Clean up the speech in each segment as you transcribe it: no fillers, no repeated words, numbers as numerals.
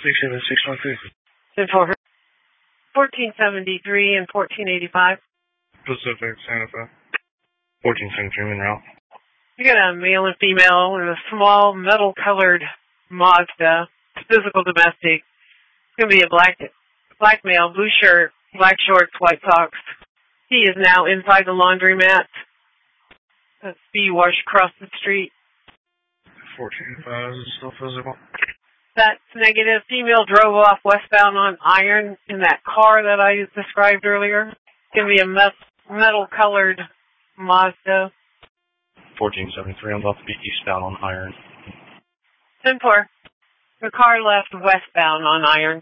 67613. And for her, 1473 and 1485. Pacific, Santa Fe. 1473 Monroe. You got a male and female in a small metal-colored Mazda. It's physical domestic. It's going to be a black male, blue shirt, black shorts, white socks. He is now inside the laundromat. That's B wash across the street. 1485 is still physical. That's negative. Female drove off westbound on Iron in that car that I described earlier. It's going to be a metal-colored Mazda. 1473, I'm about to be eastbound on Iron. 10-4. The car left westbound on Iron.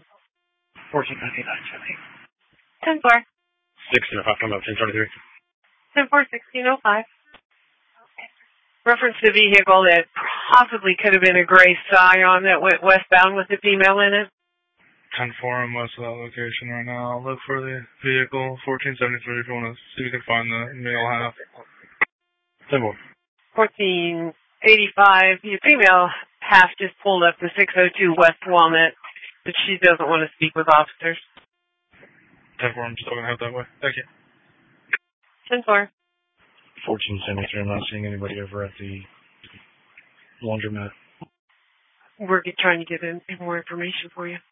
1499, 10-4. 605, I'm up 1033. 10-4, 1605. Reference the vehicle that possibly could have been a gray Scion that went westbound with the female in it. 10-4, I'm west of that location right now. I'll look for the vehicle. 1473 if you want to see if you can find the male half. 10-4. 1485. The female half just pulled up to 602 West Walnut, but she doesn't want to speak with officers. 10-4, I'm still going to head that way. Thank you. 10-4. 1473, I'm not seeing anybody over at the laundromat. We're trying to get in more information for you.